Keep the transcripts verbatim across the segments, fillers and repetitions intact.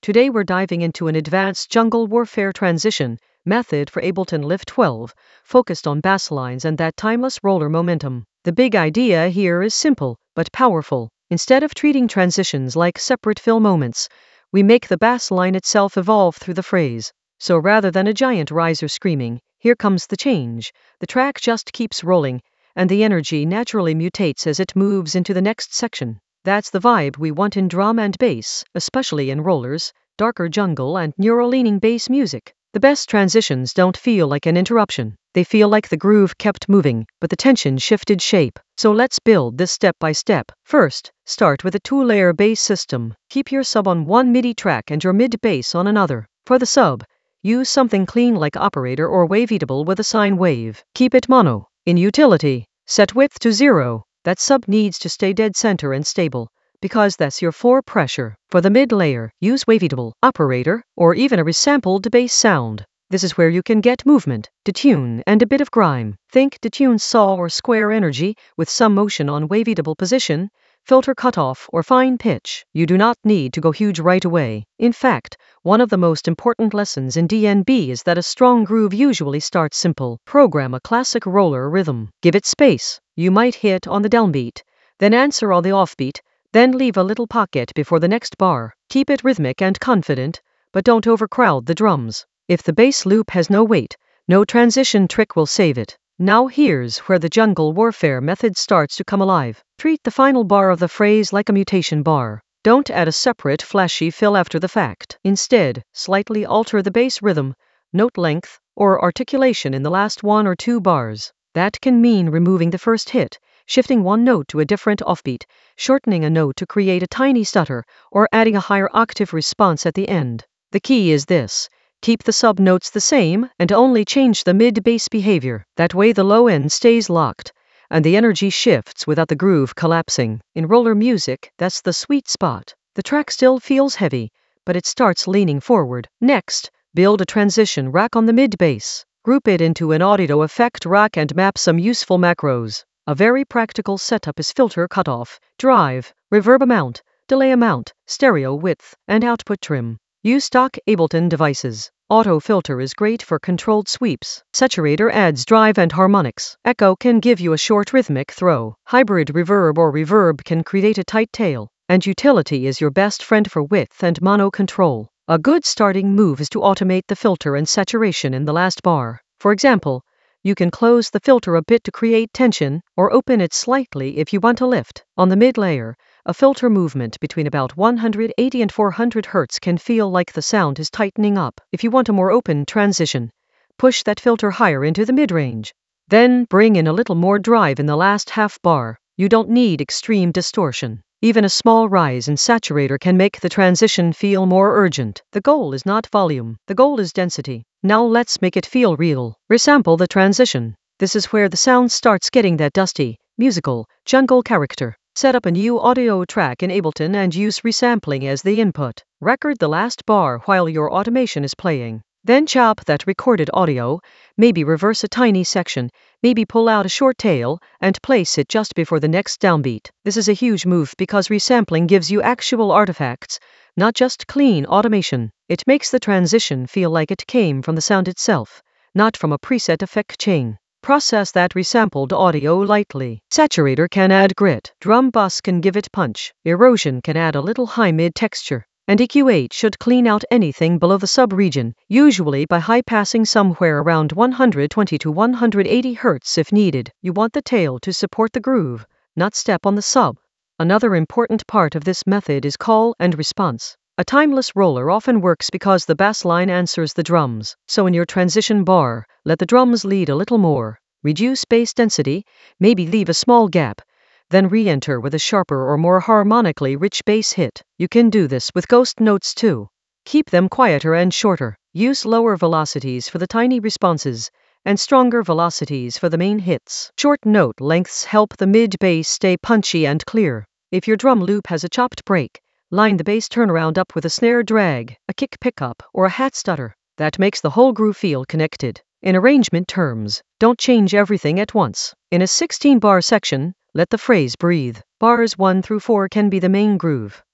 Today we're diving into an advanced jungle warfare transition method for Ableton Lift twelve, focused on bass lines and that timeless roller momentum. The big idea here is simple, but powerful. Instead of treating transitions like separate fill moments, we make the bass line itself evolve through the phrase. So rather than a giant riser screaming, "Here comes the change," the track just keeps rolling, and the energy naturally mutates as it moves into the next section. That's the vibe we want in drum and bass, especially in rollers, darker jungle and neural-leaning bass music. The best transitions don't feel like an interruption. They feel like the groove kept moving, but the tension shifted shape. So let's build this step by step. First, start with a two-layer bass system. Keep your sub on one MIDI track and your mid bass on another. For the sub, use something clean like Operator or Waveatable with a sine wave. Keep it mono. In Utility, set width to zero. That sub needs to stay dead center and stable, because that's your floor pressure. For the mid layer, use Waveatable, Operator, or even a resampled bass sound. This is where you can get movement, detune, and a bit of grime. Think detune saw or square energy with some motion on Waveatable position, filter cutoff, or fine pitch. You do not need to go huge right away. In fact, one of the most important lessons in D N B is that a strong groove usually starts simple. Program a classic roller rhythm. Give it space. You might hit on the downbeat, then answer on the offbeat, then leave a little pocket before the next bar. Keep it rhythmic and confident, but don't overcrowd the drums. If the bass loop has no weight, no transition trick will save it. Now here's where the jungle warfare method starts to come alive. Treat the final bar of the phrase like a mutation bar. Don't add a separate flashy fill after the fact. Instead, slightly alter the bass rhythm, note length, or articulation in the last one or two bars. That can mean removing the first hit, shifting one note to a different offbeat, shortening a note to create a tiny stutter, or adding a higher octave response at the end. The key is this: keep the sub notes the same and only change the mid-bass behavior. That way the low end stays locked, and the energy shifts without the groove collapsing. In roller music, that's the sweet spot. The track still feels heavy, but it starts leaning forward. Next, build a transition rack on the mid-bass. Group it into an audio effect rack and map some useful macros. A very practical setup is filter cutoff, drive, reverb amount, delay amount, stereo width, and output trim. Use stock Ableton devices. Auto filter is great for controlled sweeps. Saturator adds drive and harmonics. Echo can give you a short rhythmic throw. Hybrid reverb or reverb can create a tight tail. And utility is your best friend for width and mono control. A good starting move is to automate the filter and saturation in the last bar. For example, you can close the filter a bit to create tension, or open it slightly if you want a lift. On the mid layer, a filter movement between about one hundred eighty and four hundred hertz can feel like the sound is tightening up. If you want a more open transition, push that filter higher into the mid-range. Then bring in a little more drive in the last half bar. You don't need extreme distortion. Even a small rise in saturator can make the transition feel more urgent. The goal is not volume, the goal is density. Now let's make it feel real. Resample the transition. This is where the sound starts getting that dusty, musical, jungle character. Set up a new audio track in Ableton and use resampling as the input. Record the last bar while your automation is playing. Then chop that recorded audio, maybe reverse a tiny section, maybe pull out a short tail, and place it just before the next downbeat. This is a huge move because resampling gives you actual artifacts, not just clean automation. It makes the transition feel like it came from the sound itself, not from a preset effect chain. Process that resampled audio lightly. Saturator can add grit. Drum bus can give it punch. Erosion can add a little high-mid texture. And E Q eight should clean out anything below the sub-region, usually by high-passing somewhere around one hundred twenty to one hundred eighty hertz if needed. You want the tail to support the groove, not step on the sub. Another important part of this method is call and response. A timeless roller often works because the bass line answers the drums. So in your transition bar, let the drums lead a little more. Reduce bass density, maybe leave a small gap, then re-enter with a sharper or more harmonically rich bass hit. You can do this with ghost notes too. Keep them quieter and shorter. Use lower velocities for the tiny responses, and stronger velocities for the main hits. Short note lengths help the mid-bass stay punchy and clear. If your drum loop has a chopped break, line the bass turnaround up with a snare drag, a kick pickup, or a hat stutter. That makes the whole groove feel connected. In arrangement terms, don't change everything at once. In a sixteen bar section, let the phrase breathe. Bars one through four can be the main groove.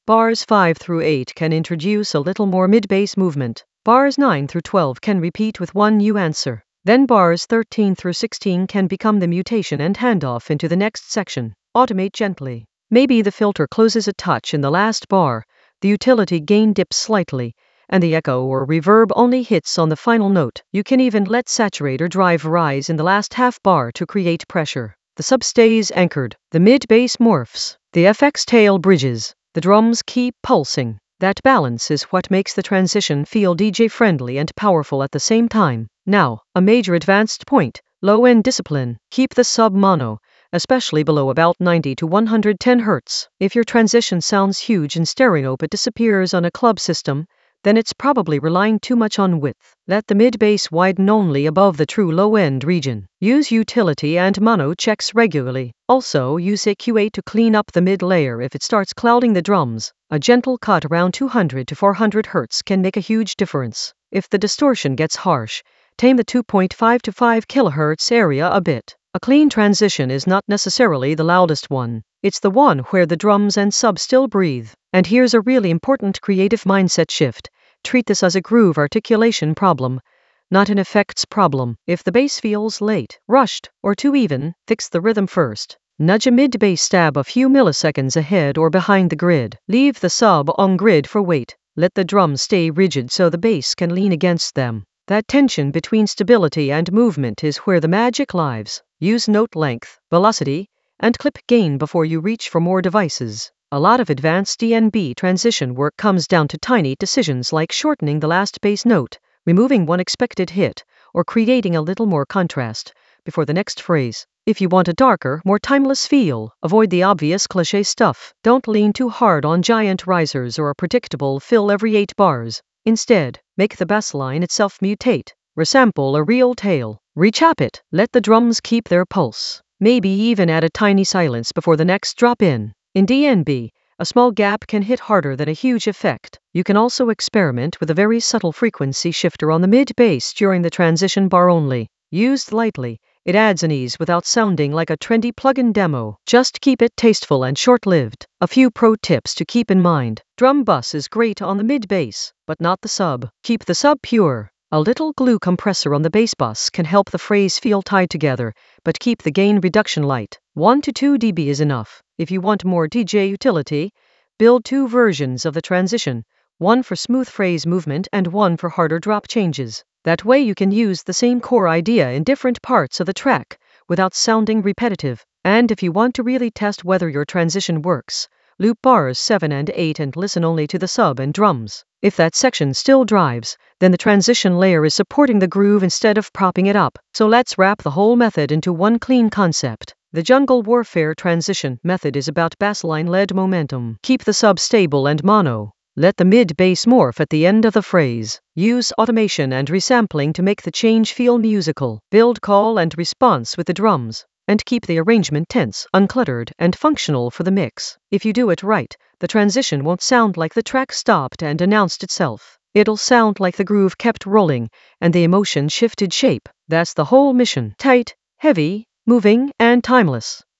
Bars five through eight can introduce a little more mid-bass movement. Bars nine through twelve can repeat with one new answer. Then bars thirteen through sixteen can become the mutation and handoff into the next section. Automate gently. Maybe the filter closes a touch in the last bar, the utility gain dips slightly, and the echo or reverb only hits on the final note. You can even let saturator drive rise in the last half bar to create pressure. The sub stays anchored. The mid-bass morphs. The F X tail bridges. The drums keep pulsing. That balance is what makes the transition feel D J-friendly and powerful at the same time. Now, a major advanced point, low-end discipline. Keep the sub-mono, especially below about ninety to one hundred ten hertz. If your transition sounds huge in stereo but disappears on a club system, then it's probably relying too much on width. Let the mid-bass widen only above the true low-end region. Use utility and mono checks regularly. Also, use A Q A to clean up the mid-layer if it starts clouding the drums. A gentle cut around two hundred to four hundred hertz can make a huge difference. If the distortion gets harsh, tame the two point five to five kilohertz area a bit. A clean transition is not necessarily the loudest one. It's the one where the drums and sub still breathe. And here's a really important creative mindset shift. Treat this as a groove articulation problem, not an effects problem. If the bass feels late, rushed, or too even, fix the rhythm first. Nudge a mid-bass stab a few milliseconds ahead or behind the grid. Leave the sub on grid for weight. Let the drums stay rigid so the bass can lean against them. That tension between stability and movement is where the magic lives. Use note length, velocity, and clip gain before you reach for more devices. A lot of advanced D N B transition work comes down to tiny decisions like shortening the last bass note, removing one expected hit, or creating a little more contrast before the next phrase. If you want a darker, more timeless feel, avoid the obvious cliché stuff. Don't lean too hard on giant risers or a predictable fill every eight bars. Instead, make the bass line itself mutate. Resample a real tail. Rechop it. Let the drums keep their pulse. Maybe even add a tiny silence before the next drop in. In D N B, a small gap can hit harder than a huge effect. You can also experiment with a very subtle frequency shifter on the mid-bass during the transition bar only. Used lightly, it adds an ease without sounding like a trendy plugin demo. Just keep it tasteful and short-lived. A few pro tips to keep in mind. Drum bus is great on the mid-bass, but not the sub. Keep the sub pure. A little glue compressor on the bass bus can help the phrase feel tied together, but keep the gain reduction light. one to two decibels is enough. If you want more D J utility, build two versions of the transition, one for smooth phrase movement and one for harder drop changes. That way you can use the same core idea in different parts of the track, without sounding repetitive. And if you want to really test whether your transition works, loop bars seven and eight and listen only to the sub and drums. If that section still drives, then the transition layer is supporting the groove instead of propping it up. So let's wrap the whole method into one clean concept. The Jungle Warfare transition method is about bassline-led momentum. Keep the sub stable and mono. Let the mid-bass morph at the end of the phrase. Use automation and resampling to make the change feel musical. Build call and response with the drums. And keep the arrangement tense, uncluttered, and functional for the mix. If you do it right, the transition won't sound like the track stopped and announced itself. It'll sound like the groove kept rolling, and the emotion shifted shape. That's the whole mission. Tight, heavy, moving, and timeless.